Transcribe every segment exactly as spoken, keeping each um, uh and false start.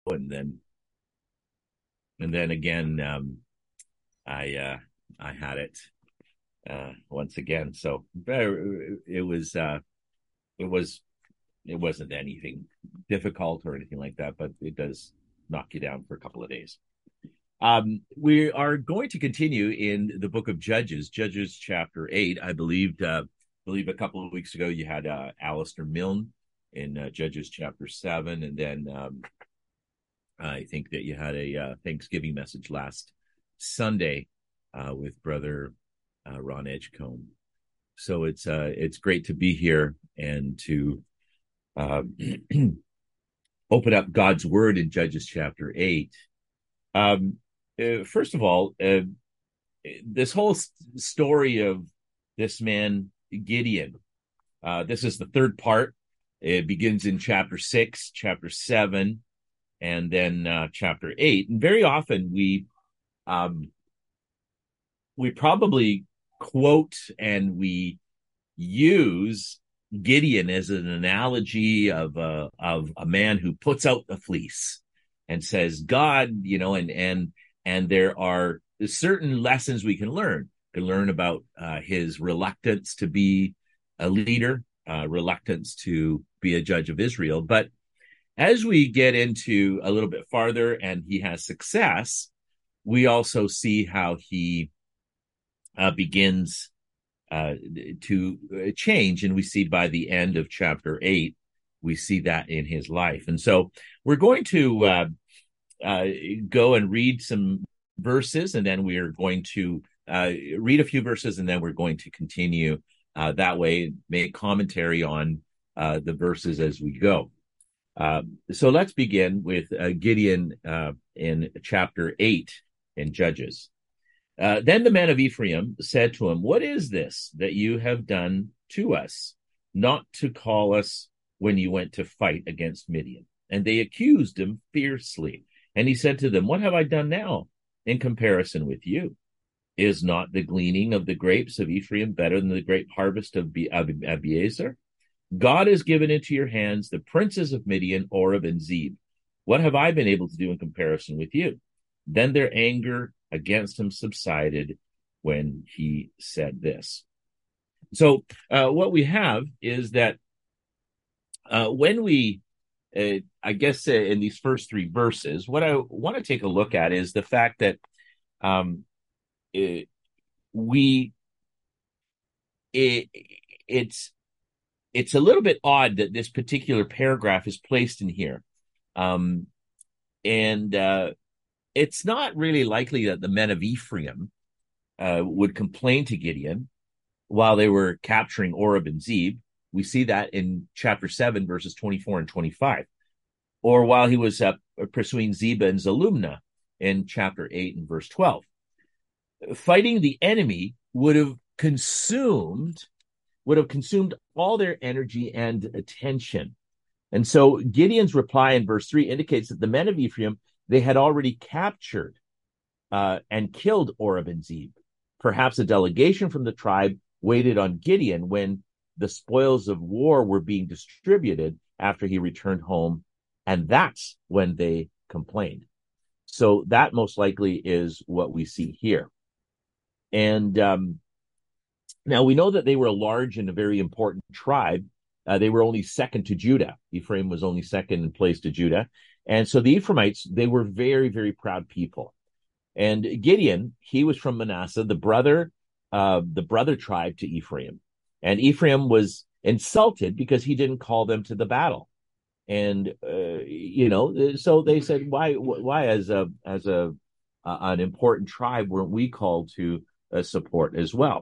and then and then again, um, I uh, I had it uh, once again. So it was uh, it was it wasn't anything difficult or anything like that, but it does knock you down for a couple of days. Um, we are going to continue in the book of Judges, Judges chapter eight. I believed, uh, believe a couple of weeks ago you had uh, Alistair Milne in uh, Judges chapter seven, and then um, I think that you had a uh, Thanksgiving message last Sunday uh, with Brother uh, Ron Edgecombe. So it's uh, it's great to be here and to uh, open up God's Word in Judges chapter eight. Um, uh, first of all, uh, this whole st- story of this man Gideon. Uh, this is the third part. It begins in chapter six, chapter seven, and then uh, chapter eight. And very often we um, we probably quote and we use Gideon as an analogy of a of a man who puts out the fleece and says, God, you know, and and and there are certain lessons we can learn. We can learn about uh, his reluctance to be a leader, uh, reluctance to be a judge of Israel. But as we get into a little bit farther and he has success, we also see how he uh, begins uh, to change. And we see by the end of chapter eight, we see that in his life. And so we're going to uh, uh, go and read some verses, and then we're going to uh, read a few verses, and then we're going to continue uh, that way, make commentary on uh, the verses as we go. Uh, so let's begin with uh, Gideon uh, in chapter eight in Judges. Uh, then the men of Ephraim said to him, what is this that you have done to us, not to call us when you went to fight against Midian? And they accused him fiercely. And he said to them, what have I done now in comparison with you? Is not the gleaning of the grapes of Ephraim better than the grape harvest of Abiezer? God has given into your hands the princes of Midian, Oreb, and Zeb. What have I been able to do in comparison with you? Then their anger against him subsided when he said this. So uh, what we have is that uh, when we, uh, I guess uh, in these first three verses, what I want to take a look at is the fact that um, it, we, it, it's, It's a little bit odd that this particular paragraph is placed in here. Um, and uh, it's not really likely that the men of Ephraim uh, would complain to Gideon while they were capturing Oreb and Zeb. We see that in chapter seven, verses twenty-four and twenty-five. Or while he was uh, pursuing Zebah and Zalmunna in chapter eight and verse twelve. Fighting the enemy would have consumed would have consumed all their energy and attention. And so Gideon's reply in verse three indicates that the men of Ephraim, they had already captured uh, and killed Oreb and Zeb. Perhaps a delegation from the tribe waited on Gideon when the spoils of war were being distributed after he returned home, and that's when they complained. So that most likely is what we see here. And um, Now, we know that they were a large and a very important tribe. Uh, they were only second to Judah. Ephraim was only second in place to Judah. And so the Ephraimites, they were very, very proud people. And Gideon, he was from Manasseh, the brother, uh, the brother tribe to Ephraim. And Ephraim was insulted because he didn't call them to the battle. And, uh, you know, so they said, why, why as a, as a, uh, an important tribe weren't we called to uh, support as well?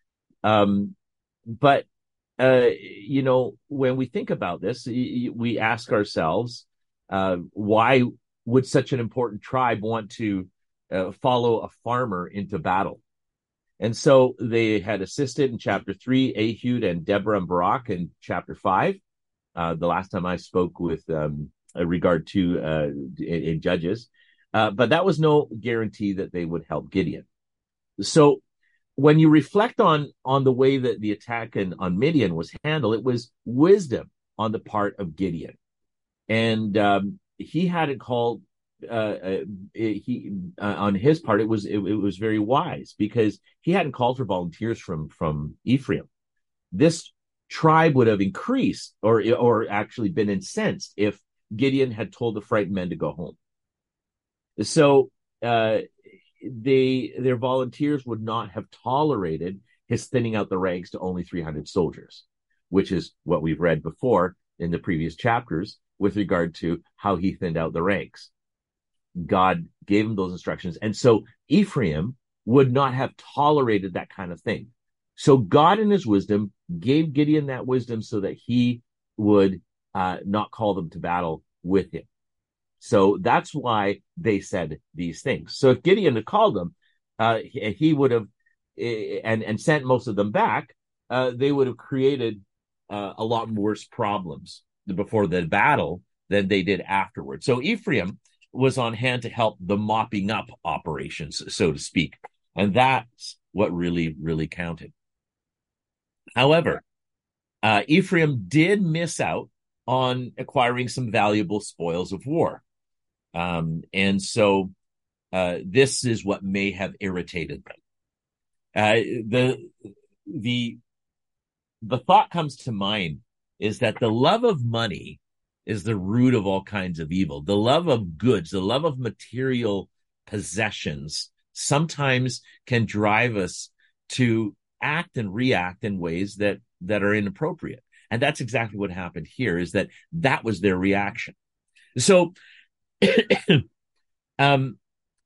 Um, but, uh, you know, when we think about this, we ask ourselves, uh, why would such an important tribe want to uh, follow a farmer into battle? And so they had assisted in chapter three, Ehud and Deborah and Barak in chapter five. Uh, the last time I spoke with um, regard to uh, in, in Judges, uh, but that was no guarantee that they would help Gideon. So when you reflect on on the way that the attack in, on Midian was handled, it was wisdom on the part of Gideon. And um, he hadn't called uh, uh he uh, on his part it was it, it was very wise because he hadn't called for volunteers from from Ephraim. This tribe would have increased or or actually been incensed if Gideon had told the frightened men to go home. So uh they their volunteers would not have tolerated his thinning out the ranks to only three hundred soldiers, which is what we've read before in the previous chapters with regard to how he thinned out the ranks. God gave him those instructions. And so Ephraim would not have tolerated that kind of thing. So God in his wisdom gave Gideon that wisdom so that he would uh, not call them to battle with him. So that's why they said these things. So if Gideon had called them, uh, he, he would have and, and sent most of them back, uh, they would have created uh, a lot worse problems before the battle than they did afterwards. So Ephraim was on hand to help the mopping up operations, so to speak. And that's what really, really counted. However, uh, Ephraim did miss out on acquiring some valuable spoils of war. Um, and so uh, this is what may have irritated them. Uh, the, the, the thought comes to mind is that the love of money is the root of all kinds of evil. The love of goods, the love of material possessions sometimes can drive us to act and react in ways that, that are inappropriate. And that's exactly what happened here, is that that was their reaction. So um,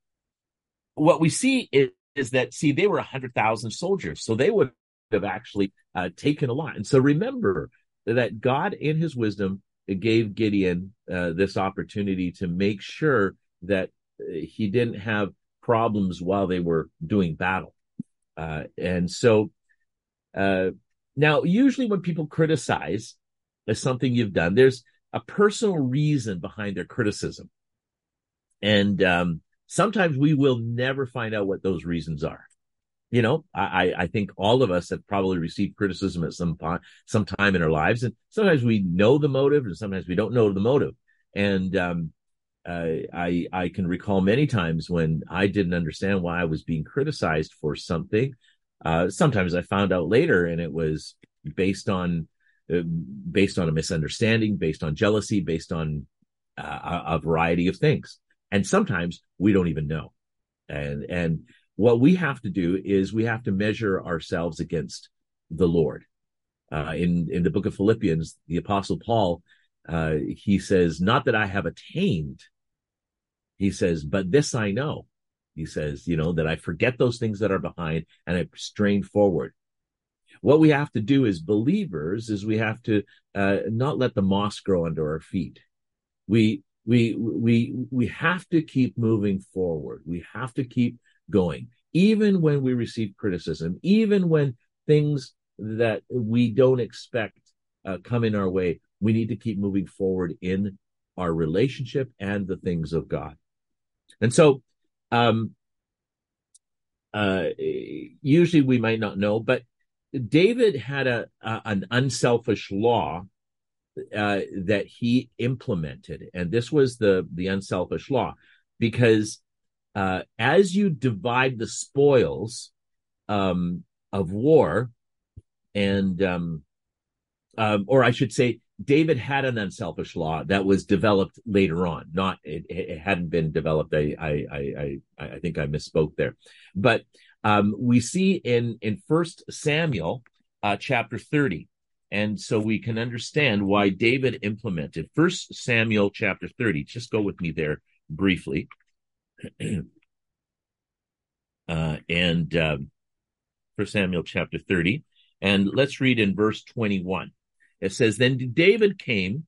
what we see is, is that, see, they were one hundred thousand soldiers, so they would have actually uh, taken a lot. And so remember that God, in his wisdom, gave Gideon uh, this opportunity to make sure that he didn't have problems while they were doing battle. Uh, and so uh, now, usually when people criticize something you've done, there's a personal reason behind their criticism. And um, sometimes we will never find out what those reasons are. You know, I, I think all of us have probably received criticism at some point, some time in our lives. And sometimes we know the motive and sometimes we don't know the motive. And um, uh, I, I can recall many times when I didn't understand why I was being criticized for something. Uh, sometimes I found out later, and it was based on, uh, based on a misunderstanding, based on jealousy, based on uh, a variety of things. And sometimes we don't even know. And, and, what we have to do is we have to measure ourselves against the Lord. Uh, in, in the book of Philippians, the Apostle Paul, uh, he says, not that I have attained, he says, but this I know. He says, you know, that I forget those things that are behind and I strain forward. What we have to do as believers is we have to uh, not let the moss grow under our feet. We, we, we, we have to keep moving forward. We have to keep going, even when we receive criticism, even when things that we don't expect uh, come in our way. We need to keep moving forward in our relationship and the things of God. And so, um, uh, usually we might not know, but David had a, a an unselfish law uh, that he implemented, and this was the the unselfish law, because Uh, as you divide the spoils um, of war, and um, um, or I should say, David had an unselfish law that was developed later on. Not it, it hadn't been developed. I I I I think I misspoke there. But um, we see in in First Samuel uh, chapter thirty, and so we can understand why David implemented First Samuel chapter thirty. Just go with me there briefly. uh, and um, First Samuel chapter thirty, and let's read in verse twenty-one. It says, "Then David came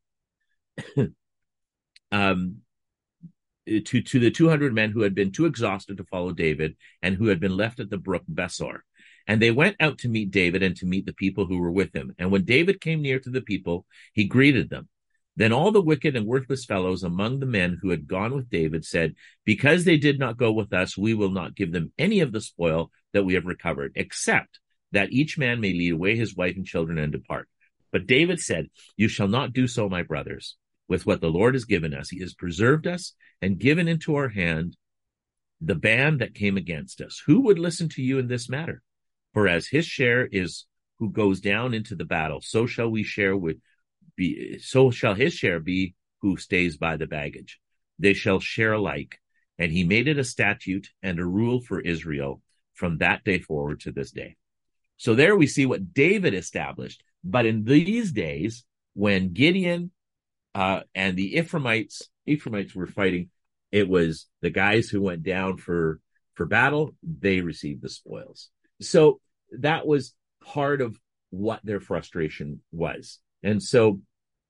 um, to to the two hundred men who had been too exhausted to follow David, and who had been left at the brook Besor. And they went out to meet David and to meet the people who were with him. And when David came near to the people, he greeted them. Then all the wicked and worthless fellows among the men who had gone with David said, 'Because they did not go with us, we will not give them any of the spoil that we have recovered, except that each man may lead away his wife and children and depart.' But David said, 'You shall not do so, my brothers. with what the Lord has given us. He has preserved us and given into our hand the band that came against us. Who would listen to you in this matter? For as his share is who goes down into the battle, so shall we share with be, so shall his share be who stays by the baggage. They shall share alike. And he made it a statute and a rule for Israel from that day forward to this day. So there we see what David established. But in these days, when Gideon uh, and the Ephraimites, Ephraimites were fighting, it was the guys who went down for, for battle, they received the spoils. So that was part of what their frustration was. And so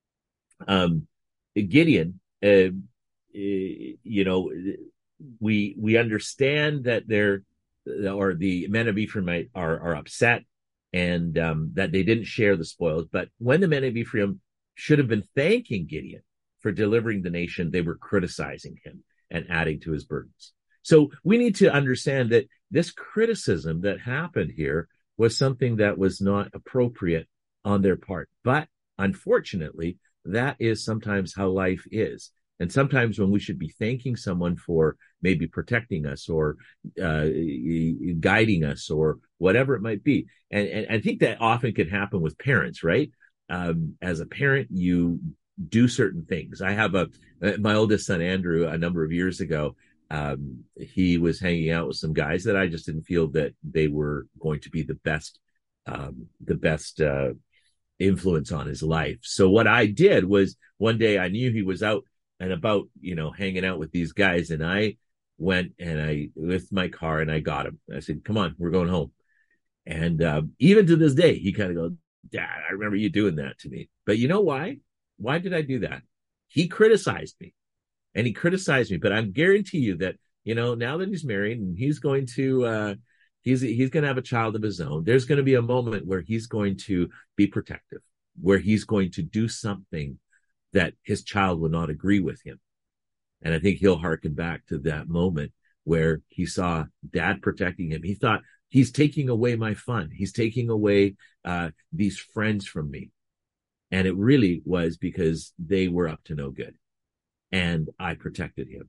um, Gideon, uh, you know, we we understand that they're, or the men of Ephraim are, are upset and um, that they didn't share the spoils. But when the men of Ephraim should have been thanking Gideon for delivering the nation, they were criticizing him and adding to his burdens. So we need to understand that this criticism that happened here was something that was not appropriate on their part. But unfortunately, that is sometimes how life is. And sometimes when we should be thanking someone for maybe protecting us or uh, guiding us or whatever it might be. And, and I think that often can happen with parents, right? Um, as a parent, you do certain things. I have a, my oldest son, Andrew, a number of years ago, um, he was hanging out with some guys that I just didn't feel that they were going to be the best, um, the best, uh, influence on his life. So what I did was one day I knew he was out and about, you know, hanging out with these guys. And I went and I, with my car and I got him. I said, come on, we're going home. And uh, even to this day, he kind of goes, Dad, I remember you doing that to me. But you know why? Why did I do that? He criticized me and he criticized me. But I guarantee you that, you know, now that he's married and he's going to, uh, he's, he's going to have a child of his own, there's going to be a moment where he's going to be protective, where he's going to do something that his child will not agree with him. And I think he'll hearken back to that moment where he saw Dad protecting him. He thought, he's taking away my fun. He's taking away uh, these friends from me. And it really was because they were up to no good. And I protected him.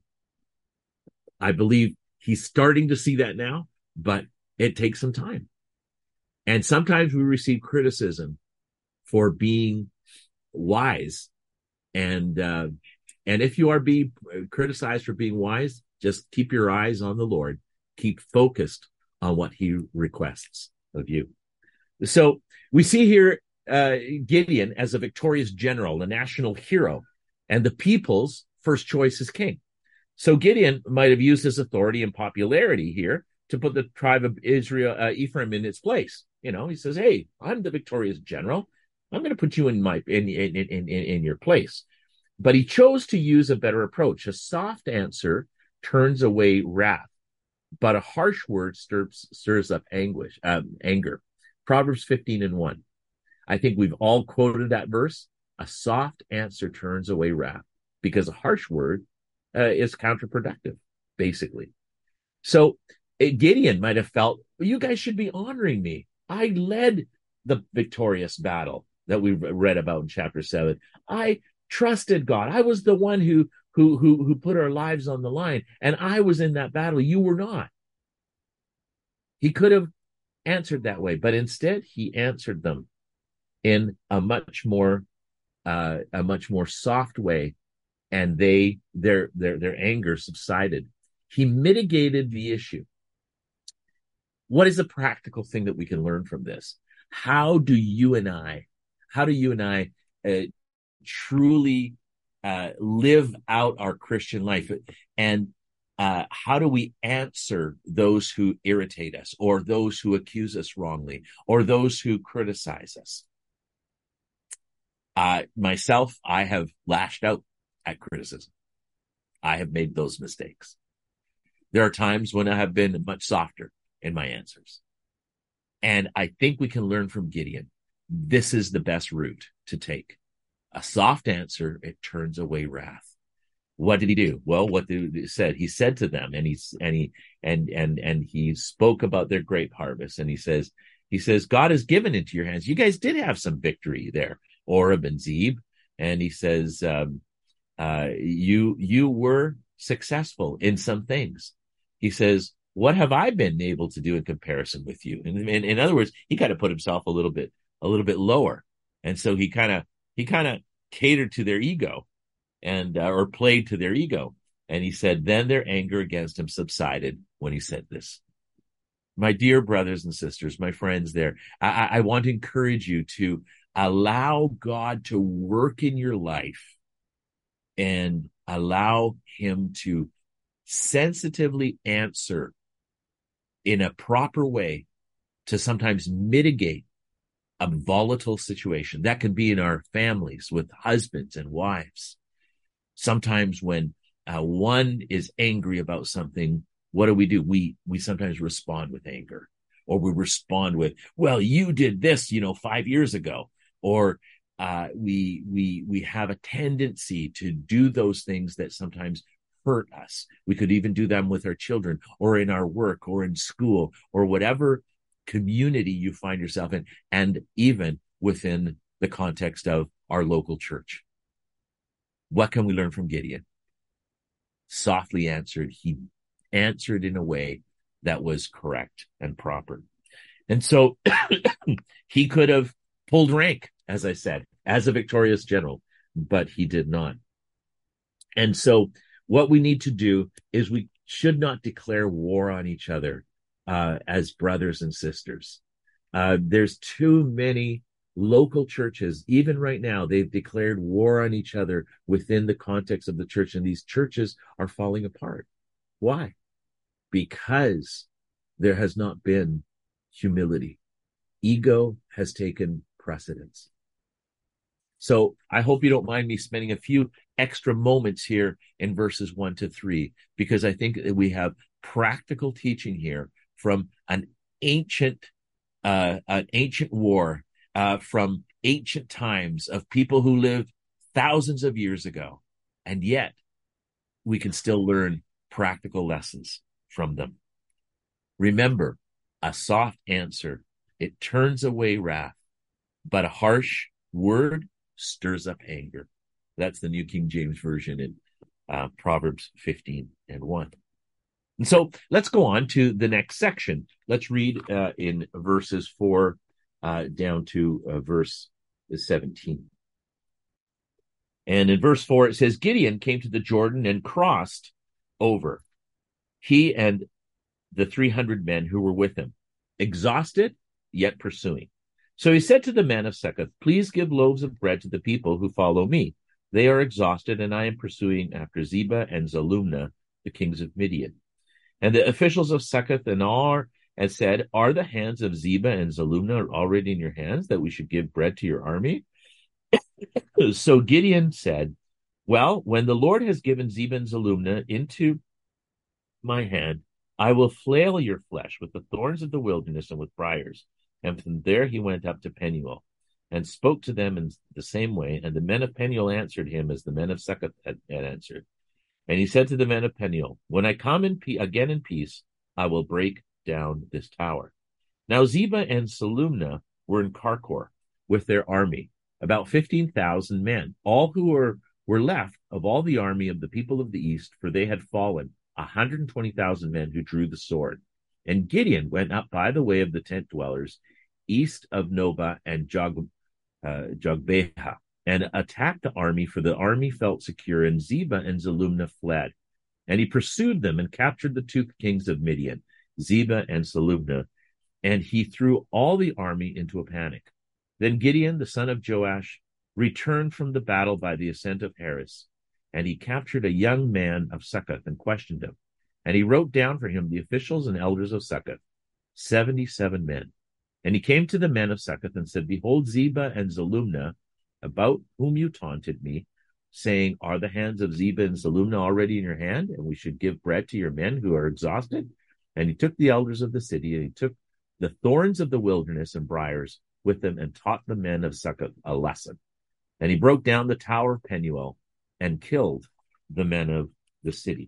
I believe he's starting to see that now, but it takes some time. And sometimes we receive criticism for being wise. And uh, and if you are being criticized for being wise, just keep your eyes on the Lord. Keep focused on what he requests of you. So we see here uh, Gideon as a victorious general, a national hero, and the people's first choice is king. So Gideon might have used his authority and popularity here to put the tribe of Israel, uh, Ephraim in its place. You know, he says, hey, I'm the victorious general. I'm going to put you in my in, in in in in your place. But he chose to use a better approach. A soft answer turns away wrath, but a harsh word stirs stirs up anguish, um, anger. Proverbs fifteen and one. I think we've all quoted that verse. A soft answer turns away wrath, because a harsh word uh, is counterproductive, basically. So Gideon might have felt, well, you guys should be honoring me. I led the victorious battle that we read about in chapter seven. I trusted God. I was the one who, who, who, who put our lives on the line, and I was in that battle. You were not. He could have answered that way, but instead he answered them in a much more, uh, a much more soft way, and they, their, their, their anger subsided. He mitigated the issue. What is a practical thing that we can learn from this? How do you and I, how do you and I uh, truly uh, live out our Christian life? And uh, how do we answer those who irritate us, or those who accuse us wrongly, or those who criticize us? Uh, myself, I have lashed out at criticism. I have made those mistakes. There are times when I have been much softer in my answers. And I think we can learn from Gideon. This is the best route to take. A soft answer, it turns away wrath. What did he do? Well, what he said, he said to them, and he's, and he, and, and, and he spoke about their grape harvest. And he says, he says, God has given into your hands. You guys did have some victory there, Oreb and Zeb. And he says, um, Uh, you, you were successful in some things. He says, what have I been able to do in comparison with you? And, and in other words, he kind of put himself a little bit, a little bit lower. And so he kind of, he kind of catered to their ego and, uh, or played to their ego. And he said, then their anger against him subsided when he said this. My dear brothers and sisters, my friends there, I, I want to encourage you to allow God to work in your life and allow him to sensitively answer in a proper way to sometimes mitigate a volatile situation. That can be in our families with husbands and wives. Sometimes when uh, one is angry about something, what do we do? We, we sometimes respond with anger, or we respond with, well, you did this, you know, five years ago, or uh, we, we, we have a tendency to do those things that sometimes hurt us. We could even do them with our children or in our work or in school or whatever community you find yourself in, and even within the context of our local church. What can we learn from Gideon? Softly answered. He answered in a way that was correct and proper. And so he could have pulled rank, as I said, as a victorious general, but he did not. And so what we need to do is we should not declare war on each other uh, as brothers and sisters. Uh, there's too many local churches, even right now, they've declared war on each other within the context of the church, and these churches are falling apart. Why? Because there has not been humility. Ego has taken precedence. So I hope you don't mind me spending a few extra moments here in verses one to three, because I think that we have practical teaching here from an ancient, uh, an ancient war, uh, from ancient times of people who lived thousands of years ago. And yet we can still learn practical lessons from them. Remember, a soft answer, it turns away wrath, but a harsh word stirs up anger. That's the New King James Version in uh, Proverbs fifteen and one. And so let's go on to the next section. Let's read uh, in verses four uh, down to uh, verse seventeen. And in verse four, it says, Gideon came to the Jordan and crossed over, he and the three hundred men who were with him, exhausted, yet pursuing. So he said to the men of Succoth, please give loaves of bread to the people who follow me. They are exhausted, and I am pursuing after Zebah and Zalmunna, the kings of Midian. And the officials of Succoth and Ar had said, are the hands of Zebah and Zalmunna already in your hands, that we should give bread to your army? So Gideon said, well, when the Lord has given Zebah and Zalmunna into my hand, I will flail your flesh with the thorns of the wilderness and with briars. And from there he went up to Penuel and spoke to them in the same way. And the men of Penuel answered him as the men of Succoth had, had answered. And he said to the men of Penuel, when I come in pe- again in peace, I will break down this tower. Now Zebah and Zalmunna were in Karkor with their army, about fifteen thousand men, all who were, were left of all the army of the people of the east, for they had fallen, one hundred twenty thousand men who drew the sword. And Gideon went up by the way of the tent dwellers, east of Nobah and Jog, uh, Jogbeha, and attacked the army, for the army felt secure, and Zebah and Zalmunna fled. And he pursued them and captured the two kings of Midian, Zebah and Zalmunna, and he threw all the army into a panic. Then Gideon, the son of Joash, returned from the battle by the ascent of Heres, and he captured a young man of Succoth and questioned him. And he wrote down for him the officials and elders of Succoth, seventy-seven men. And he came to the men of Succoth and said, behold, Zebah and Zalmunna, about whom you taunted me, saying, are the hands of Zebah and Zalmunna already in your hand, and we should give bread to your men who are exhausted? And he took the elders of the city, and he took the thorns of the wilderness and briars with them, and taught the men of Succoth a lesson. And he broke down the tower of Penuel and killed the men of the city.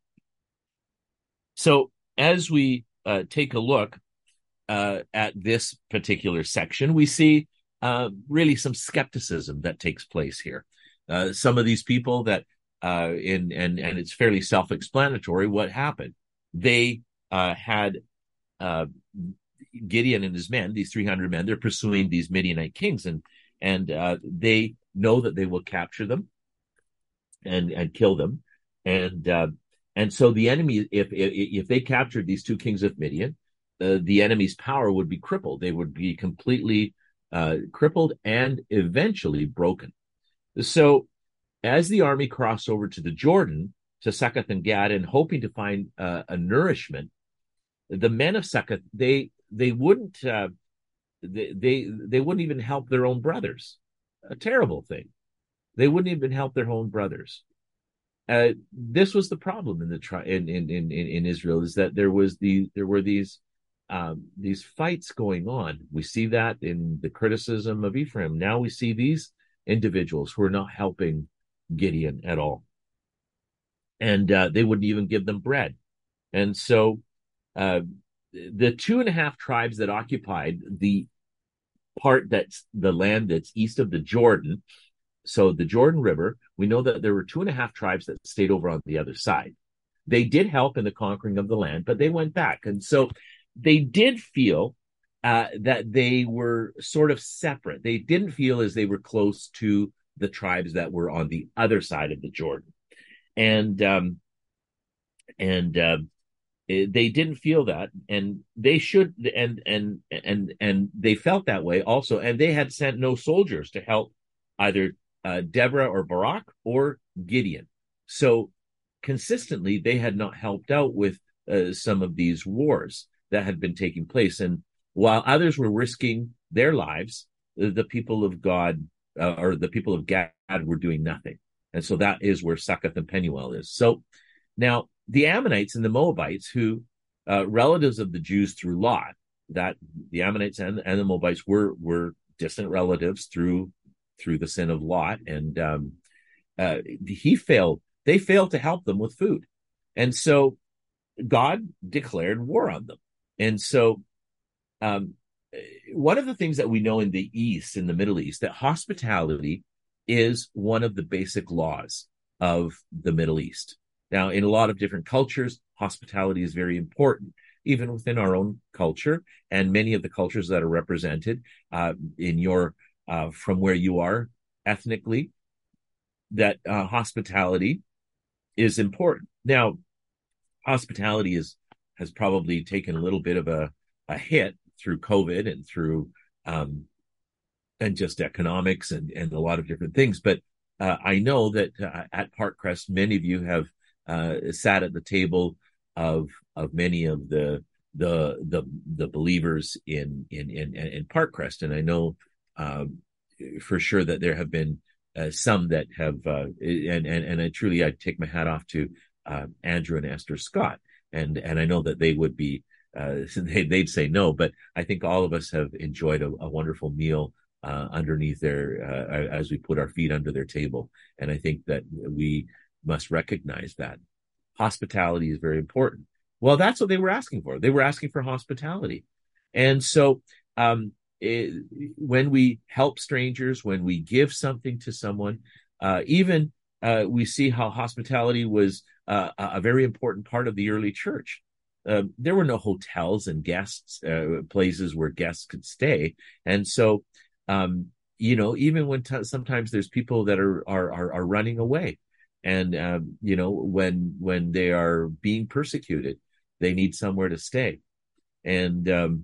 So as we uh, take a look uh, at this particular section, we see uh, really some skepticism that takes place here. Uh, some of these people that uh, in and and it's fairly self-explanatory what happened. They uh, had uh, Gideon and his men, these three hundred men. They're pursuing these Midianite kings, and and uh, they know that they will capture them and and kill them, and uh, and so the enemy, if, if if they captured these two kings of Midian, uh, the enemy's power would be crippled. They would be completely uh, crippled and eventually broken. So as the army crossed over to the Jordan, to Succoth and Gad, and hoping to find uh, a nourishment, the men of Succoth, they they wouldn't uh, they, they they wouldn't even help their own brothers. A terrible thing. They wouldn't even help their own brothers. Uh, this was the problem in the tri- in, in in in Israel, is that there was the there were these um, these fights going on. We see that in the criticism of Ephraim. Now we see these individuals who are not helping Gideon at all, and uh, they wouldn't even give them bread. And so uh, the two and a half tribes that occupied the part that's the land that's east of the Jordan, so the Jordan River, we know that there were two and a half tribes that stayed over on the other side. They did help in the conquering of the land, but they went back. And so they did feel uh, that they were sort of separate. They didn't feel as they were close to the tribes that were on the other side of the Jordan. And um, and uh, they didn't feel that, and they should, and and and and they felt that way also. And they had sent no soldiers to help either uh, Deborah or Barak or Gideon. So consistently, they had not helped out with uh, some of these wars that had been taking place. And while others were risking their lives, the people of God uh, or the people of Gad were doing nothing. And so that is where Succoth and Penuel is. So now the Ammonites and the Moabites, who uh, relatives of the Jews through Lot, that the Ammonites and, and the Moabites were were distant relatives through through the sin of Lot, and um, uh, he failed. They failed to help them with food, and so God declared war on them. And so, um, one of the things that we know in the East, in the Middle East, that hospitality is one of the basic laws of the Middle East. Now, in a lot of different cultures, hospitality is very important, even within our own culture and many of the cultures that are represented uh, in your uh, from where you are ethnically, that uh, hospitality is important. Now, hospitality is has probably taken a little bit of a, a hit through COVID and through um, and just economics and, and a lot of different things. But uh, I know that uh, at Parkcrest, many of you have uh, sat at the table of of many of the the the the believers in in in, in Parkcrest, and I know um, for sure that there have been uh, some that have uh, and and and I truly I take my hat off to uh, Andrew and Esther Scott, and and I know that they would be uh, they, they'd say no, but I think all of us have enjoyed a, a wonderful meal uh, underneath their uh, as we put our feet under their table, and I think that we must recognize that hospitality is very important. Well, that's what they were asking for. They were asking for hospitality. And so um, it, when we help strangers, when we give something to someone, uh, even uh, we see how hospitality was uh, a very important part of the early church. Uh, there were no hotels and guests, uh, places where guests could stay. And so, um, you know, even when t- sometimes there's people that are, are, are, are running away, and, um, you know, when, when they are being persecuted, they need somewhere to stay. And, um,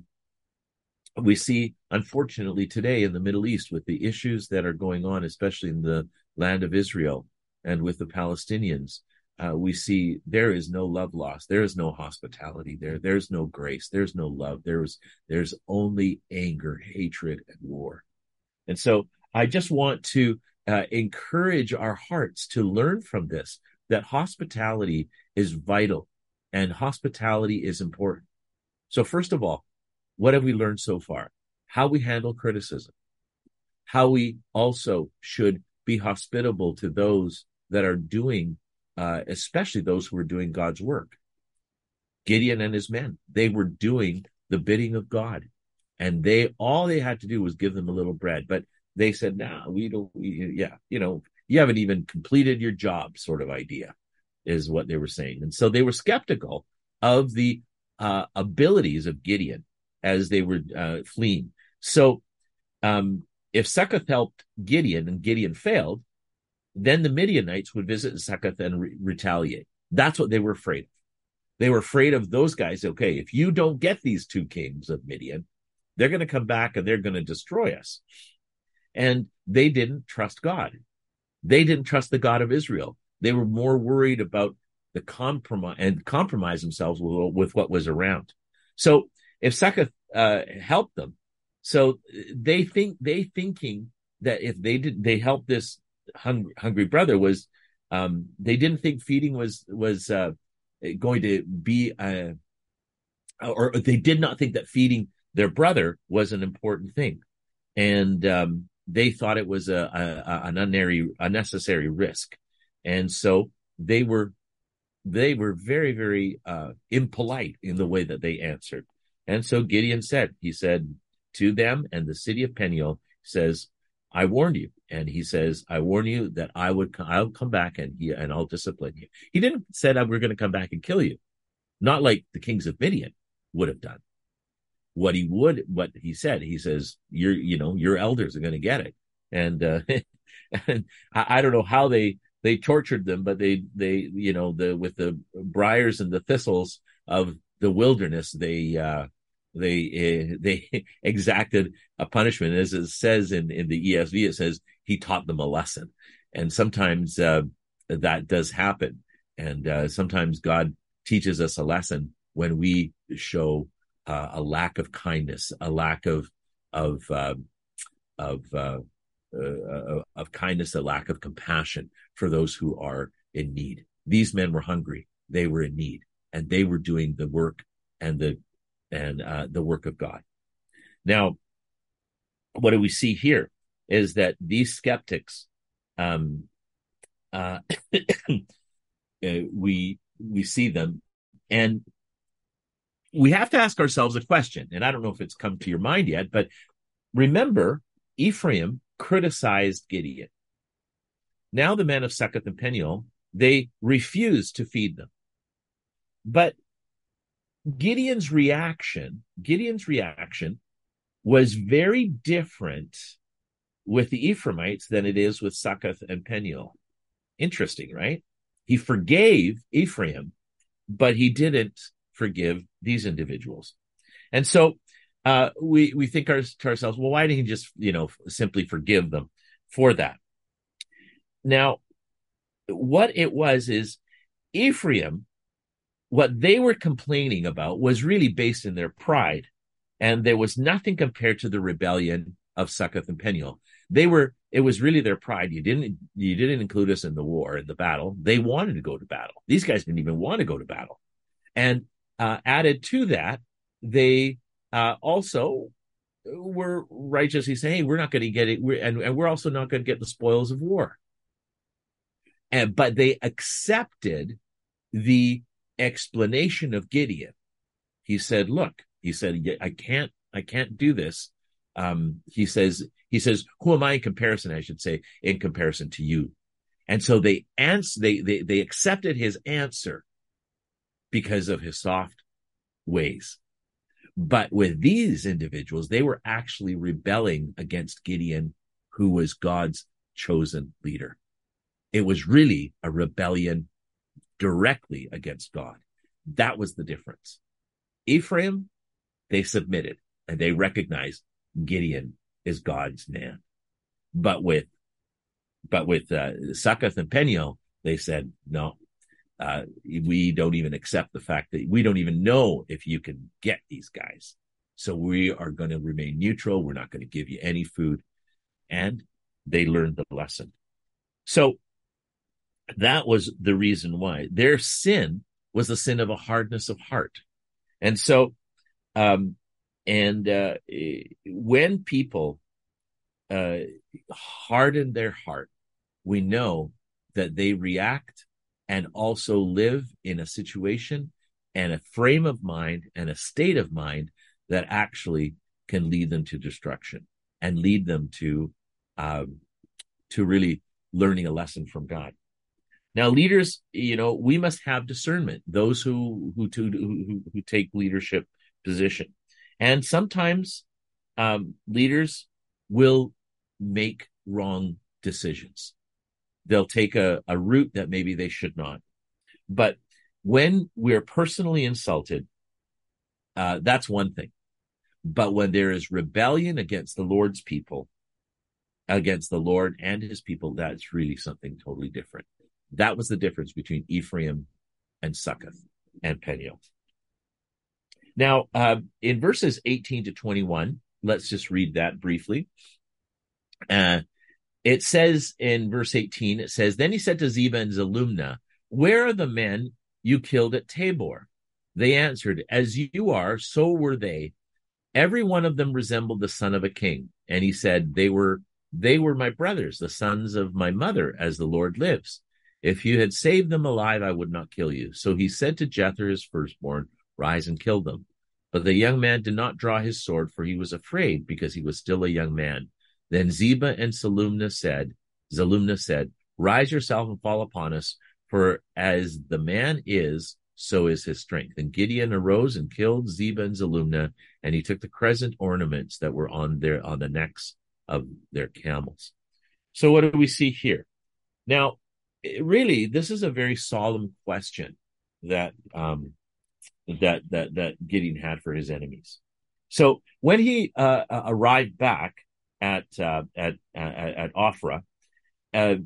we see, unfortunately, today in the Middle East, with the issues that are going on, especially in the land of Israel and with the Palestinians, uh, we see there is no love lost. There is no hospitality there. There's no grace. There's no love. There's, there's only anger, hatred, and war. And so I just want to Uh, encourage our hearts to learn from this, that hospitality is vital and hospitality is important. So first of all, what have we learned so far? How we handle criticism, how we also should be hospitable to those that are doing, uh, especially those who are doing God's work. Gideon and his men, they were doing the bidding of God, and they all they had to do was give them a little bread. But they said, "No, nah, we don't. We, yeah, you know, You haven't even completed your job, sort of idea is what they were saying. And so they were skeptical of the uh, abilities of Gideon as they were uh, fleeing. So um, if Succoth helped Gideon and Gideon failed, then the Midianites would visit Succoth and re- retaliate. That's what they were afraid of. They were afraid of those guys. Okay, if you don't get these two kings of Midian, they're going to come back and they're going to destroy us. And they didn't trust God. They didn't trust the God of Israel. They were more worried about the compromise and compromise themselves with, with what was around. So if Succoth uh, helped them, so they think they thinking that if they did they helped this hungry, hungry brother was um, they didn't think feeding was was uh, going to be a, or they did not think that feeding their brother was an important thing, and um, they thought it was a, a an unnecessary unnecessary risk, and so they were they were very very uh, impolite in the way that they answered. And so Gideon said, he said to them and the city of Peniel, says, I warned you. And he says, I warn you that I would, I'll come back and he, and I'll discipline you. He didn't say that we're going to come back and kill you. Not like the kings of Midian would have done. What he would, what he said, he says, your, you know, your elders are going to get it. And, uh, and I, I don't know how they, they tortured them, but they, they, you know, the, with the briars and the thistles of the wilderness, they, uh, they, uh, they exacted a punishment. As it says in, in the E S V, it says he taught them a lesson. And sometimes, uh, that does happen. And, uh, sometimes God teaches us a lesson when we show, uh, a lack of kindness, a lack of, of, uh, of, uh, Uh, of kindness, a lack of compassion for those who are in need. These men were hungry; they were in need, and they were doing the work and the and uh, the work of God. Now, what do we see here is that these skeptics, um, uh, we we see them, and we have to ask ourselves a question. And I don't know if it's come to your mind yet, but remember, Ephraim criticized Gideon. Now the men of Succoth and Peniel, they refused to feed them. But Gideon's reaction, Gideon's reaction was very different with the Ephraimites than it is with Succoth and Peniel. Interesting, right? He forgave Ephraim, but he didn't forgive these individuals. And so Uh, we, we think our, to ourselves, well, why didn't he just, you know, simply forgive them for that? Now, what it was is Ephraim, what they were complaining about was really based in their pride. And there was nothing compared to the rebellion of Succoth and Peniel. They were, it was really their pride. You didn't, you didn't include us in the war, in the battle. They wanted to go to battle. These guys didn't even want to go to battle. And, uh, added to that, they, Uh, also, we're righteously saying, hey, we're not going to get it. We're, and, and we're also not going to get the spoils of war. And, but they accepted the explanation of Gideon. He said, look, he said, I can't, I can't do this. Um, he says, he says, who am I in comparison? I should say, in comparison to you. And so they answer, they, they, they accepted his answer because of his soft ways. But with these individuals, they were actually rebelling against Gideon, who was God's chosen leader. It was really a rebellion directly against God. That was the difference. Ephraim, they submitted and they recognized Gideon is God's man. But with, but with uh, Succoth and Peniel, they said, no. Uh, we don't even accept the fact that we don't even know if you can get these guys. So we are going to remain neutral. We're not going to give you any food. And they learned the lesson. So that was the reason why. Their sin was the sin of a hardness of heart. And so, um, and uh, when people uh, harden their heart, we know that they react and also live in a situation and a frame of mind and a state of mind that actually can lead them to destruction and lead them to, um, to really learning a lesson from God. Now, leaders, you know, we must have discernment. Those who who to, who, who take leadership position, and sometimes um, leaders will make wrong decisions. They'll take a, a route that maybe they should not. But when we're personally insulted, uh, that's one thing. But when there is rebellion against the Lord's people, against the Lord and his people, that's really something totally different. That was the difference between Ephraim and Succoth and Peniel. Now, uh, in verses eighteen to twenty-one, let's just read that briefly. Uh, it says in verse eighteen, it says, Then he said to Zebah and Zalmunna, Where are the men you killed at Tabor? They answered, As you are, so were they. Every one of them resembled the son of a king. And he said, They were they were my brothers, the sons of my mother, as the Lord lives. If you had saved them alive, I would not kill you. So he said to Jether, his firstborn, Rise and kill them. But the young man did not draw his sword, for he was afraid, because he was still a young man. Then Zebah and Zalmunna said, Zalmunna said, Rise yourself and fall upon us, for as the man is, so is his strength. And Gideon arose and killed Zebah and Zalmunna, and he took the crescent ornaments that were on their on the necks of their camels. So what do we see here? Now, really, this is a very solemn question that um, that that that Gideon had for his enemies. So when he uh, arrived back at uh, at, at at Ophrah, uh,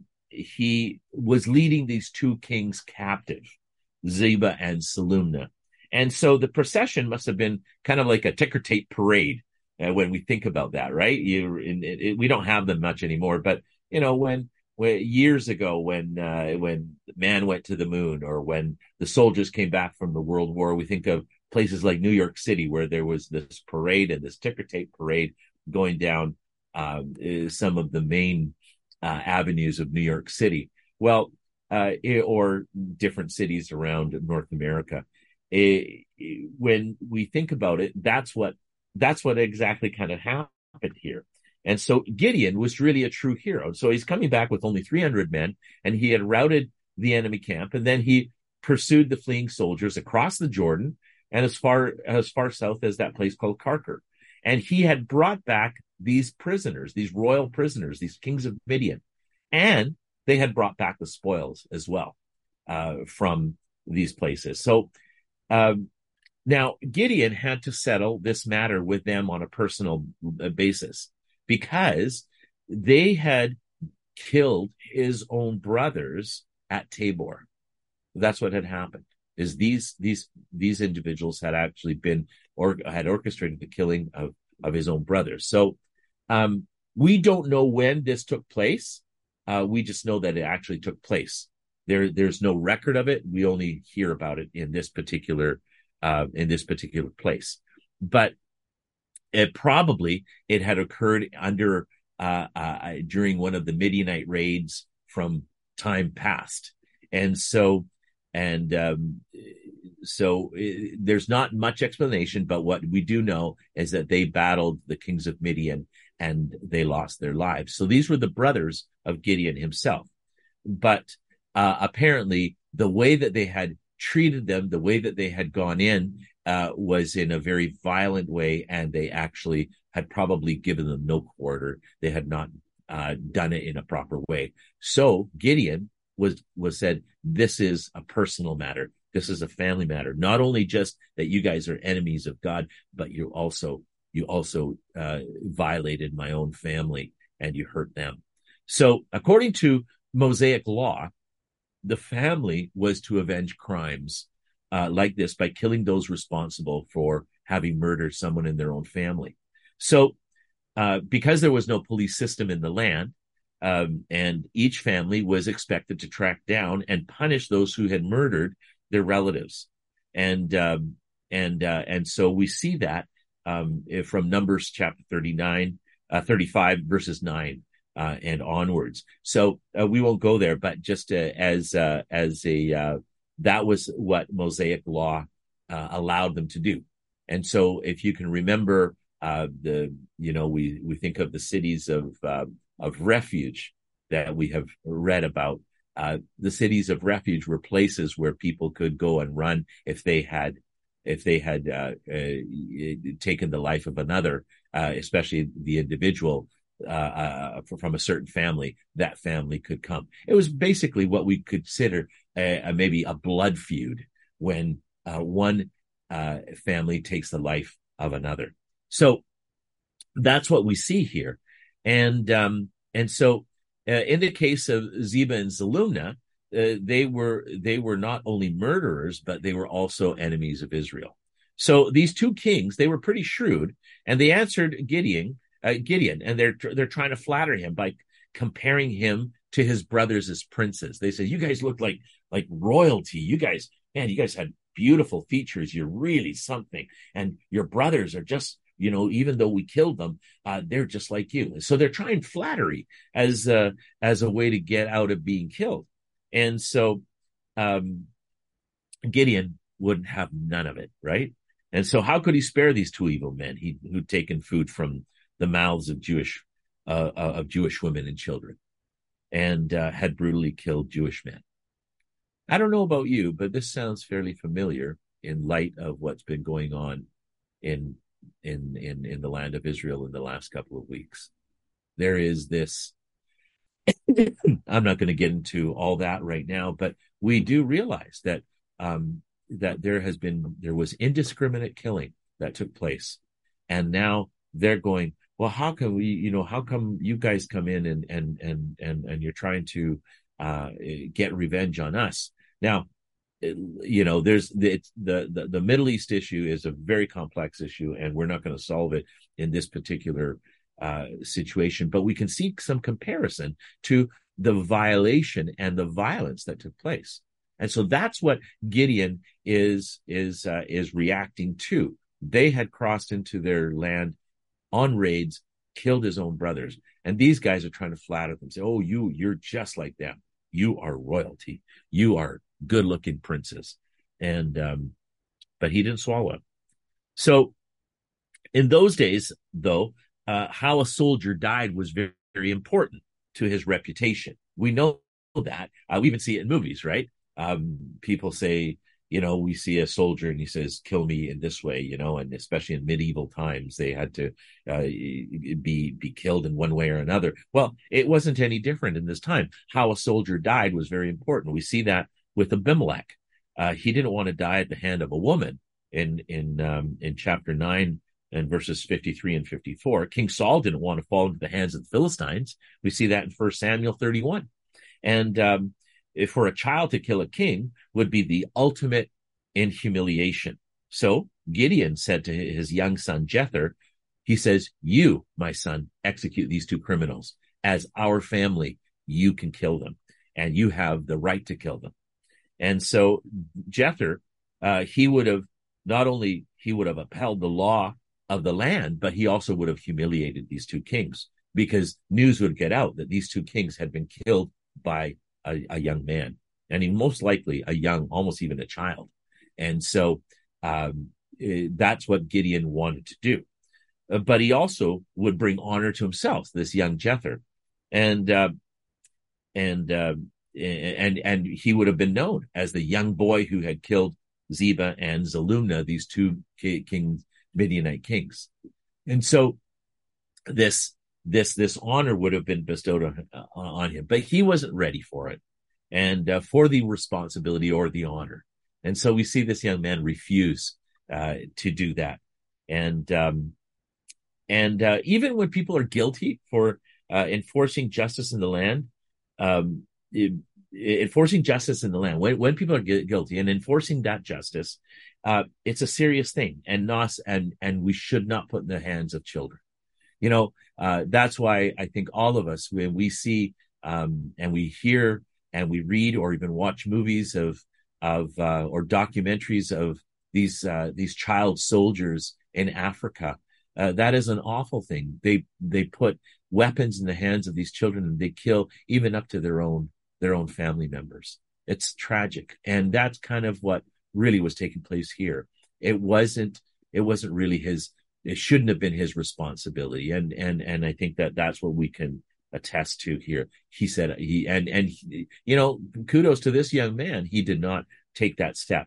he was leading these two kings captive, Zebah and Zalmunna, and so the procession must have been kind of like a ticker tape parade uh, when we think about that, right? You, in, it, we don't have them much anymore, but you know when. Years ago, when uh, when man went to the moon, or when the soldiers came back from the World War, we think of places like New York City, where there was this parade and this ticker tape parade going down uh, some of the main uh, avenues of New York City. Well, uh, or different cities around North America. It, when we think about it, that's what that's what exactly kind of happened here. And so Gideon was really a true hero. So he's coming back with only three hundred men, and he had routed the enemy camp, and then he pursued the fleeing soldiers across the Jordan and as far as far south as that place called Karkor. And he had brought back these prisoners, these royal prisoners, these kings of Midian, and they had brought back the spoils as well uh, from these places. So um, now Gideon had to settle this matter with them on a personal basis, because they had killed his own brothers at Tabor. That's what had happened. Is these these these individuals had actually been or had orchestrated the killing of of his own brothers. So um, we don't know when this took place. Uh, we just know that it actually took place. There there's no record of it. We only hear about it in this particular uh, in this particular place. But It probably it had occurred under uh, uh, during one of the Midianite raids from time past, and so and um, so it, there's not much explanation. But what we do know is that they battled the kings of Midian and they lost their lives. So these were the brothers of Gideon himself. But uh, apparently, the way that they had treated them, the way that they had gone in, Uh, was in a very violent way, and they actually had probably given them no quarter. They had not uh, done it in a proper way. So Gideon was was said, this is a personal matter. This is a family matter. Not only just that you guys are enemies of God, but you also you also uh, violated my own family and you hurt them. So according to Mosaic law, the family was to avenge crimes Uh, like this by killing those responsible for having murdered someone in their own family. So uh, because there was no police system in the land, um, and each family was expected to track down and punish those who had murdered their relatives. And um, and uh, and so we see that um, from Numbers chapter thirty-nine, uh, thirty-five, verses nine uh, and onwards. So uh, we won't go there, but just uh, as uh, as a uh, that was what Mosaic law uh, allowed them to do. And so if you can remember uh, the, you know, we, we think of the cities of, uh, of refuge that we have read about. Uh, the cities of refuge were places where people could go and run if they had if they had uh, uh, taken the life of another, uh, especially the individual uh, uh, from a certain family. That family could come. It was basically what we consider a, a, maybe a blood feud when uh, one uh, family takes the life of another. So that's what we see here, and um, and so uh, in the case of Ziba and Zalmunna, uh, they were they were not only murderers, but they were also enemies of Israel. So these two kings, they were pretty shrewd, and they answered Gideon, uh, Gideon, and they're they're trying to flatter him by comparing him to his brothers as princes. They said, "You guys look like like royalty. You guys, man, you guys had beautiful features. You're really something, and your brothers are just." You know, even though we killed them, uh, they're just like you. So they're trying flattery as a, as a way to get out of being killed. And so um, Gideon would have none of it, right? And so how could he spare these two evil men he, who'd taken food from the mouths of Jewish uh, of Jewish women and children and uh, had brutally killed Jewish men? I don't know about you, but this sounds fairly familiar in light of what's been going on in in in in the land of Israel in the last couple of weeks. There is this I'm not going to get into all that right now, but we do realize that um that there has been there was indiscriminate killing that took place, and now they're going, well, how can we, you know, how come you guys come in and and and and and you're trying to uh get revenge on us now? You know, there's the, the the the Middle East issue is a very complex issue, and we're not going to solve it in this particular uh, situation. But we can see some comparison to the violation and the violence that took place, and so that's what Gideon is is uh, is reacting to. They had crossed into their land on raids, killed his own brothers, and these guys are trying to flatter them, say, "Oh, you you're just like them. You are royalty. You are good-looking princes." And um but he didn't swallow it. So in those days, though, uh how a soldier died was very, very important to his reputation. We know that. Uh, we even see it in movies, right? Um people say, you know, we see a soldier and he says, "Kill me in this way," you know, and especially in medieval times, they had to uh, be be killed in one way or another. Well, it wasn't any different in this time. How a soldier died was very important. We see that with Abimelech. Uh, he didn't want to die at the hand of a woman in in um, in chapter nine and verses fifty-three and fifty-four. King Saul didn't want to fall into the hands of the Philistines. We see that in First Samuel thirty-one. And um, if for a child to kill a king would be the ultimate in humiliation. So Gideon said to his young son Jether, he says, "You, my son, execute these two criminals. As our family, you can kill them, and you have the right to kill them." And so Jether, uh, he would have not only he would have upheld the law of the land, but he also would have humiliated these two kings, because news would get out that these two kings had been killed by a, a young man, and he most likely a young, almost even a child. And so um, that's what Gideon wanted to do. Uh, but he also would bring honor to himself, this young Jether, and uh, and uh, and and he would have been known as the young boy who had killed Ziba and Zalmunna, these two kings, Midianite kings. And so this this this honor would have been bestowed on, uh, on him, but he wasn't ready for it, and uh, for the responsibility or the honor. And so we see this young man refuse uh, to do that. And um, and uh, even when people are guilty for uh, enforcing justice in the land, um, it, enforcing justice in the land, when, when people are gu- guilty and enforcing that justice, uh, it's a serious thing, and not and and we should not put in the hands of children. You know, uh, that's why I think all of us, when we see um, and we hear and we read or even watch movies of of uh, or documentaries of these uh, these child soldiers in Africa, uh, that is an awful thing. They they put weapons in the hands of these children, and they kill even up to their own their own family members. It's tragic, and that's kind of what really was taking place here. It wasn't it wasn't really his. It shouldn't have been his responsibility, and and and I think that that's what we can attest to here. He said he and and he, you know, kudos to this young man. He did not take that step,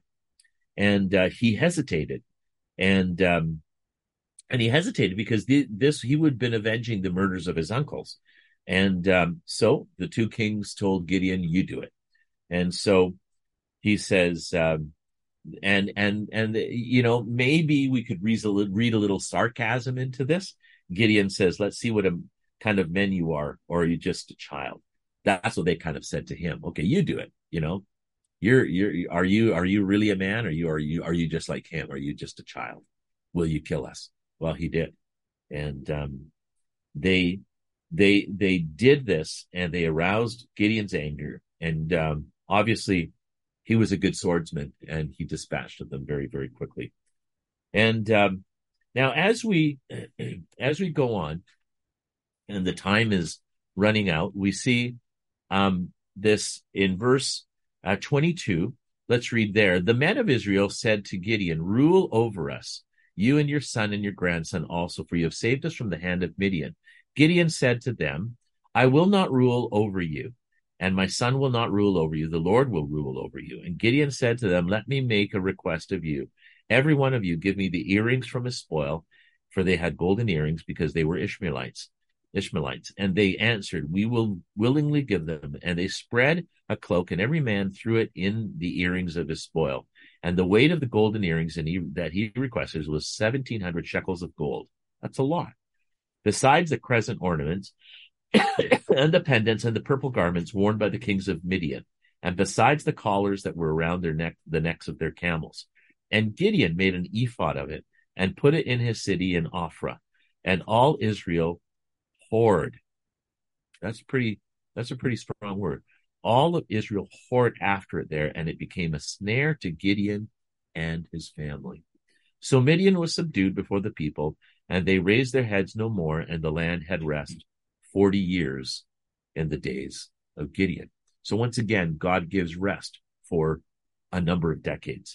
and uh, he hesitated, and um, and he hesitated because the, this he would have been avenging the murders of his uncles, and um, so the two kings told Gideon, "You do it," and so he says. Um, and and and you know, maybe we could read a, little, read a little sarcasm into this. Gideon says, let's see what a kind of men you are, or are you just a child? That's what they kind of said to him. Okay, you do it. You know, you're you're are you are you really a man? Are you are you are you just like him? Are you just a child? Will you kill us? Well, he did, and um, they they they did this, and they aroused Gideon's anger, and um, obviously he was a good swordsman, and he dispatched them very, very quickly. And um, now, as we as we go on, and the time is running out, we see um, this in verse uh, twenty-two. Let's read there. The men of Israel said to Gideon, "Rule over us, you and your son and your grandson also, for you have saved us from the hand of Midian." Gideon said to them, "I will not rule over you, and my son will not rule over you. The Lord will rule over you." And Gideon said to them, "Let me make a request of you. Every one of you give me the earrings from his spoil," for they had golden earrings because they were Ishmaelites. Ishmaelites. And they answered, "We will willingly give them." And they spread a cloak, and every man threw it in the earrings of his spoil. And the weight of the golden earrings and he, that he requested was seventeen hundred shekels of gold. That's a lot. Besides the crescent ornaments, and the pendants and the purple garments worn by the kings of Midian, and besides the collars that were around their neck, the necks of their camels. And Gideon made an ephod of it and put it in his city in Ophrah, and all Israel whored. That's pretty. That's a pretty strong word. All of Israel whored after it there, and it became a snare to Gideon and his family. So Midian was subdued before the people, and they raised their heads no more, and the land had rest forty years in the days of Gideon. So once again, God gives rest for a number of decades.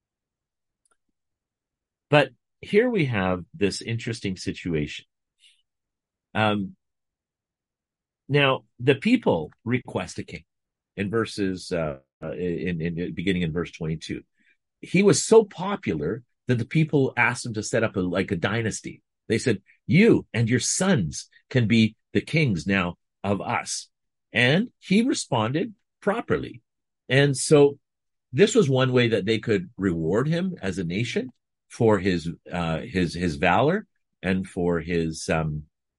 But here we have this interesting situation. Um, now, the people request a king in verses, uh, in, in beginning in verse twenty-two. He was so popular that the people asked him to set up a, like a dynasty. They said, "You and your sons can be the kings now of us." And he responded properly. And so this was one way that they could reward him as a nation for his uh, his his valor and for his um,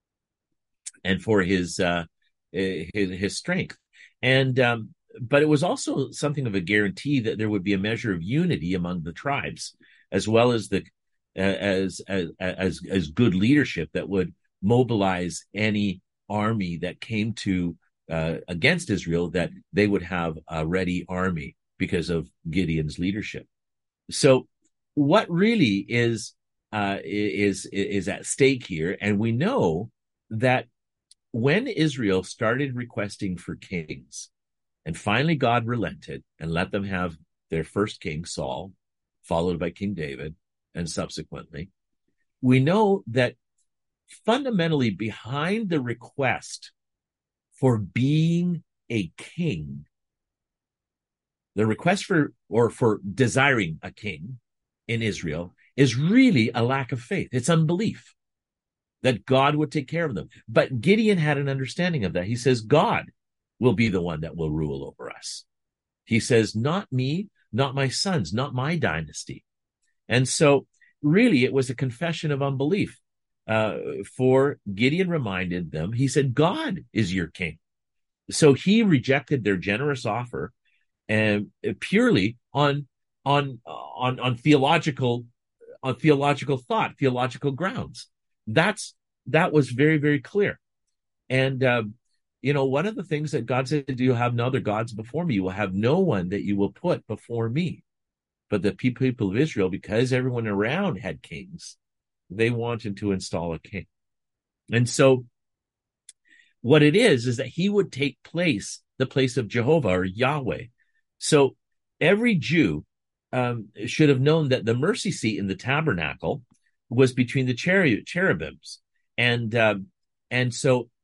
and for his uh, his, his strength. And um, but it was also something of a guarantee that there would be a measure of unity among the tribes, as well as the uh, as as as as good leadership that would mobilize any army that came to uh, against Israel, that they would have a ready army because of Gideon's leadership. So what really is uh, is is at stake here, and we know that when Israel started requesting for kings, and finally God relented and let them have their first king, Saul, followed by King David, and subsequently, we know that fundamentally behind the request for being a king, the request for or for desiring a king in Israel is really a lack of faith. It's unbelief that God would take care of them. But Gideon had an understanding of that. He says, God will be the one that will rule over us. He says, not me, not my sons, not my dynasty. And so really it was a confession of unbelief. Uh, for Gideon reminded them, he said, God is your king. So he rejected their generous offer and purely on, on, on, on theological, on theological thought, theological grounds. That's, that was very, very clear. And, uh, you know, one of the things that God said, "You have no other gods before me. You will have no one that you will put before me." But the people of Israel, because everyone around had kings, they wanted to install a king. And so what it is, is that he would take place, the place of Jehovah or Yahweh. So every Jew um, should have known that the mercy seat in the tabernacle was between the cherub, cherubims. And, um, and so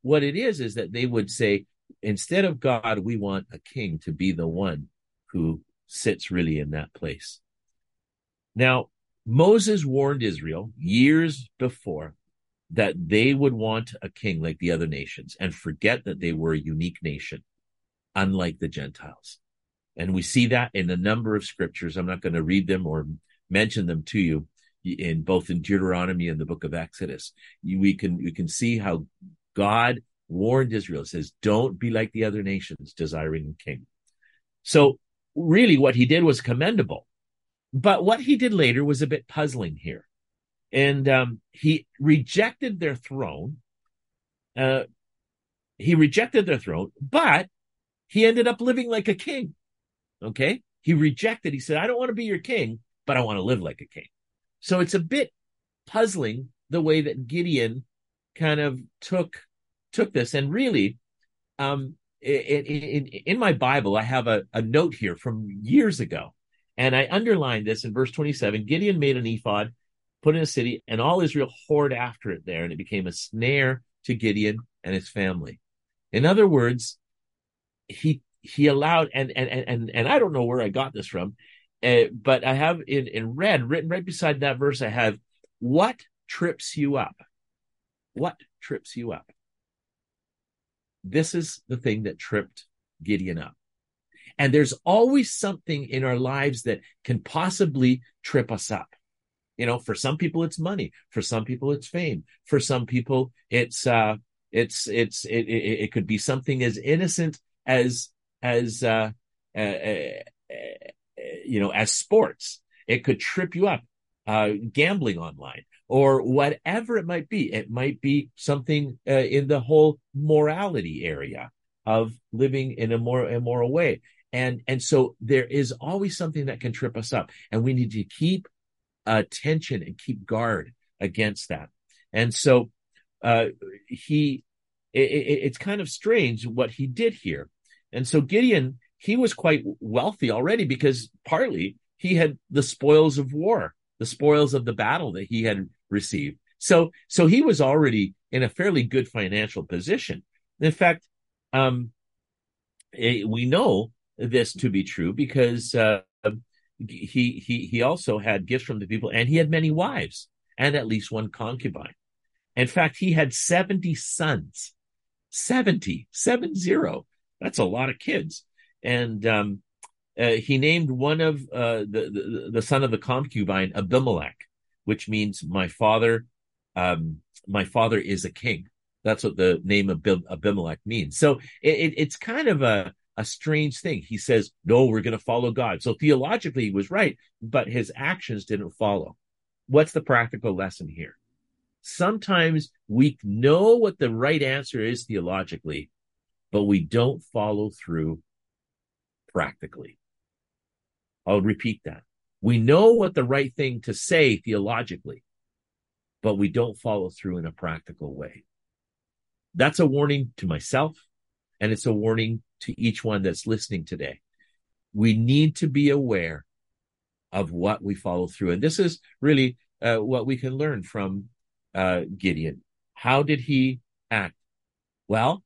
what it is, is that they would say, instead of God, we want a king to be the one who sits really in that place. Now, Moses warned Israel years before that they would want a king like the other nations and forget that they were a unique nation, unlike the Gentiles. And we see that in a number of scriptures. I'm not going to read them or mention them to you in both in Deuteronomy and the book of Exodus. We can, we can see how God warned Israel. It says, don't be like the other nations, desiring a king. So really what he did was commendable. But what he did later was a bit puzzling here. And um, he rejected their throne. Uh, he rejected their throne, but he ended up living like a king. Okay? He rejected, he said, I don't want to be your king, but I want to live like a king. So it's a bit puzzling the way that Gideon kind of took took this. And really, um, in, in, in my Bible, I have a, a note here from years ago. And I underlined this in verse twenty-seven. Gideon made an ephod, put in a city, and all Israel whored after it there, and it became a snare to Gideon and his family. In other words, he he allowed, and and and and I don't know where I got this from, uh, but I have in, in red, written right beside that verse, I have, what trips you up? What trips you up? This is the thing that tripped Gideon up. And there's always something in our lives that can possibly trip us up. You know, for some people it's money. For some people it's fame. For some people it's uh, it's it's it, it, it could be something as innocent as as uh, uh, uh, you know as sports. It could trip you up. Uh, gambling online or whatever it might be. It might be something uh, in the whole morality area of living in a more immoral way. And, and so there is always something that can trip us up, and we need to keep attention and keep guard against that. And so, uh, he, it, it, it's kind of strange what he did here. And so Gideon, he was quite wealthy already because partly he had the spoils of war, the spoils of the battle that he had received. So, so he was already in a fairly good financial position. In fact, um, we know this to be true because uh, he he he also had gifts from the people, and he had many wives and at least one concubine. In fact, he had seventy sons, seventy, seven zero. That's a lot of kids. And um, uh, he named one of uh, the, the the son of the concubine Abimelech, which means my father, um, my father is a king. That's what the name of Abimelech means. So it, it, it's kind of a a strange thing. He says, no, we're going to follow God. So theologically, he was right, but his actions didn't follow. What's the practical lesson here? Sometimes we know what the right answer is theologically, but we don't follow through practically. I'll repeat that. We know what the right thing to say theologically, but we don't follow through in a practical way. That's a warning to myself, and it's a warning to each one that's listening today. We need to be aware of what we follow through. And this is really uh, what we can learn from uh, Gideon. How did he act? Well,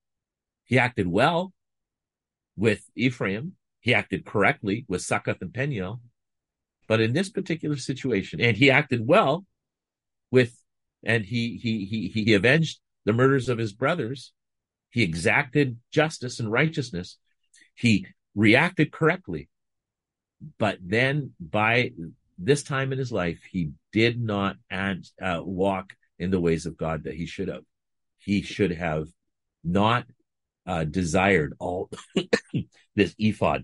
he acted well with Ephraim. He acted correctly with Succoth and Peniel. But in this particular situation, and he acted well with, and he he he he avenged the murders of his brothers. He exacted justice and righteousness. He reacted correctly. But then by this time in his life, he did not add, uh, walk in the ways of God that he should have. He should have not uh, desired all this ephod,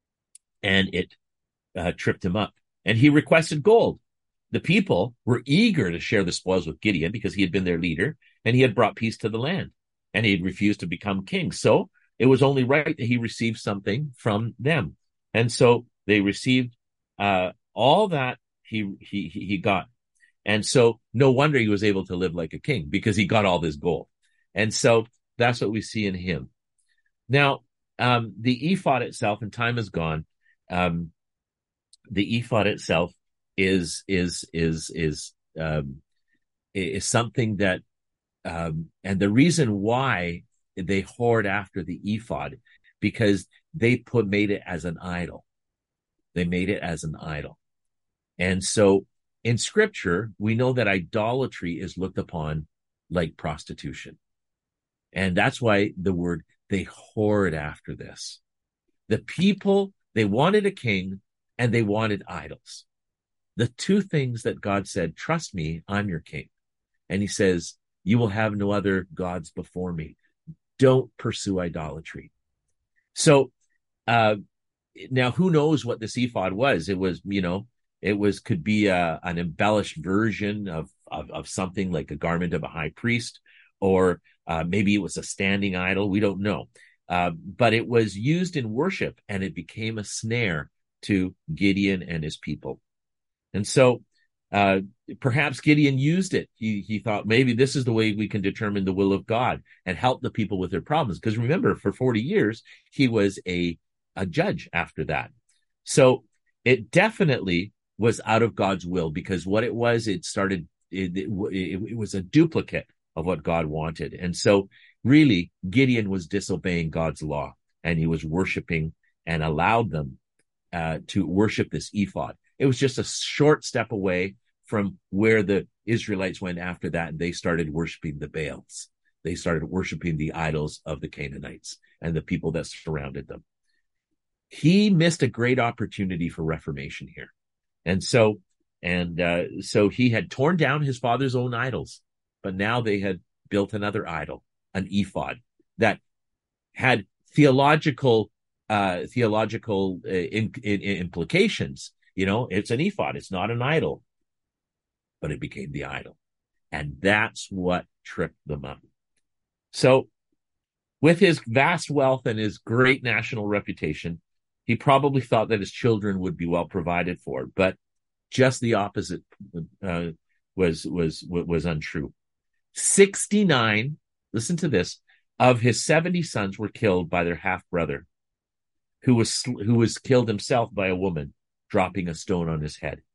and it uh, tripped him up. And he requested gold. The people were eager to share the spoils with Gideon because he had been their leader and he had brought peace to the land. And he had refused to become king. So it was only right that he received something from them. And so they received uh, all that he, he he got. And so no wonder he was able to live like a king, because he got all this gold. And so that's what we see in him. Now, um, the ephod itself, and time is gone, um, the ephod itself is is is is um, is something that um, and the reason why they hoard after the ephod, because they put made it as an idol. They made it as an idol. And so in scripture, we know that idolatry is looked upon like prostitution. And that's why the word, they hoard after this. The people, they wanted a king and they wanted idols. The two things that God said, trust me, I'm your king. And he says, you will have no other gods before me. Don't pursue idolatry. So, uh, now who knows what this ephod was? It was, you know, it was, could be a, an embellished version of, of, of something like a garment of a high priest, or uh, maybe it was a standing idol. We don't know. Uh, but it was used in worship, and it became a snare to Gideon and his people. And so uh, perhaps Gideon used it. He, he thought maybe this is the way we can determine the will of God and help the people with their problems. Because remember, for forty years, he was a, a judge after that. So it definitely was out of God's will, because what it was, it started, it, it, it was a duplicate of what God wanted. And so really, Gideon was disobeying God's law, and he was worshiping and allowed them uh, to worship this ephod. It was just a short step away from where the Israelites went after that, and they started worshiping the Baals. They started worshiping the idols of the Canaanites and the people that surrounded them. He missed a great opportunity for reformation here. And so, and uh, so he had torn down his father's own idols, but now they had built another idol, an ephod, that had theological uh, theological uh, in, in, in implications. You know, it's an ephod. It's not an idol, but it became the idol. And that's what tripped them up. So with his vast wealth and his great national reputation, he probably thought that his children would be well provided for, but just the opposite uh, was, was, was untrue. sixty-nine, listen to this, of his seventy sons were killed by their half-brother, who was, who was killed himself by a woman dropping a stone on his head.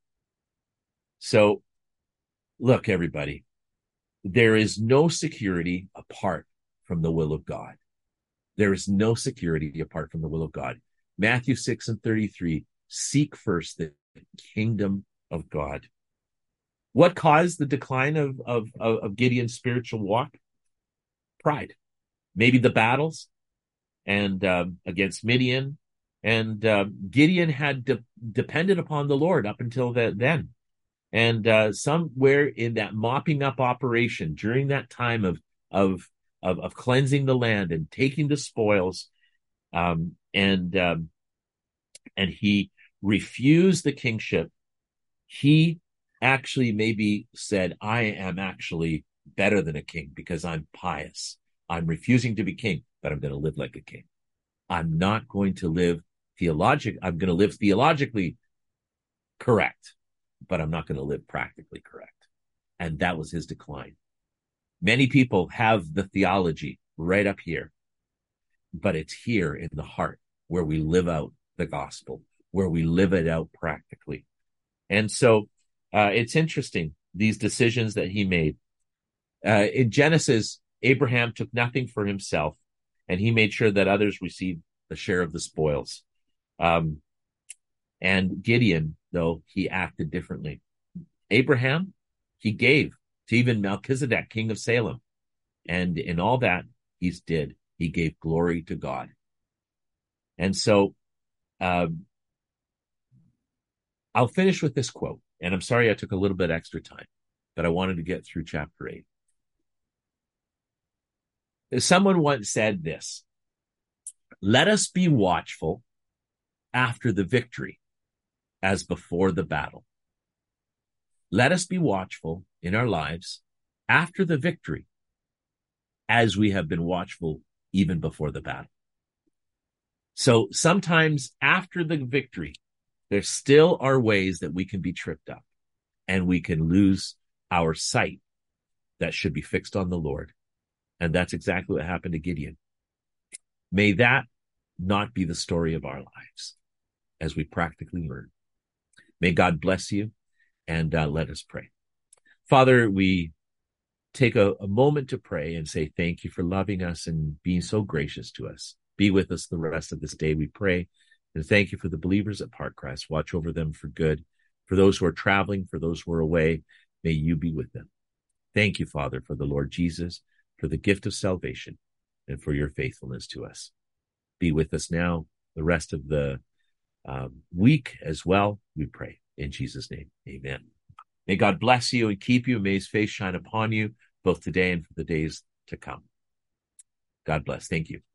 So, look, everybody, there is no security apart from the will of God. There is no security apart from the will of God. Matthew six and thirty-three, seek first the kingdom of God. What caused the decline of, of, of Gideon's spiritual walk? Pride. Maybe the battles and um, against Midian. And uh, Gideon had de- depended upon the Lord up until the, then. And uh, somewhere in that mopping up operation, during that time of, of, of, of cleansing the land and taking the spoils, um, and, um, and he refused the kingship, he actually maybe said, I am actually better than a king because I'm pious. I'm refusing to be king, but I'm going to live like a king. I'm not going to live theologic. I'm going to live theologically correct, but I'm not going to live practically correct. And that was his decline. Many people have the theology right up here, but it's here in the heart where we live out the gospel, where we live it out practically. And so uh, it's interesting, these decisions that he made. Uh, in Genesis, Abraham took nothing for himself, and he made sure that others received a share of the spoils. Um, and Gideon, though, he acted differently. Abraham, he gave to even Melchizedek, king of Salem. And in all that he did, he gave glory to God. And so um, I'll finish with this quote. And I'm sorry I took a little bit extra time, but I wanted to get through chapter eight. Someone once said this: let us be watchful after the victory as before the battle. Let us be watchful in our lives after the victory as we have been watchful even before the battle. So sometimes after the victory, there still are ways that we can be tripped up and we can lose our sight that should be fixed on the Lord. And that's exactly what happened to Gideon. May that not be the story of our lives as we practically learn. May God bless you, and uh, let us pray. Father, we take a, a moment to pray and say, thank you for loving us and being so gracious to us. Be with us the rest of this day, we pray. And thank you for the believers at Parkcrest. Watch over them for good. For those who are traveling, for those who are away, may you be with them. Thank you, Father, for the Lord Jesus, for the gift of salvation, and for your faithfulness to us. Be with us now, the rest of the um, week as well, we pray. In Jesus' name, amen. May God bless you and keep you. May his face shine upon you, both today and for the days to come. God bless. Thank you.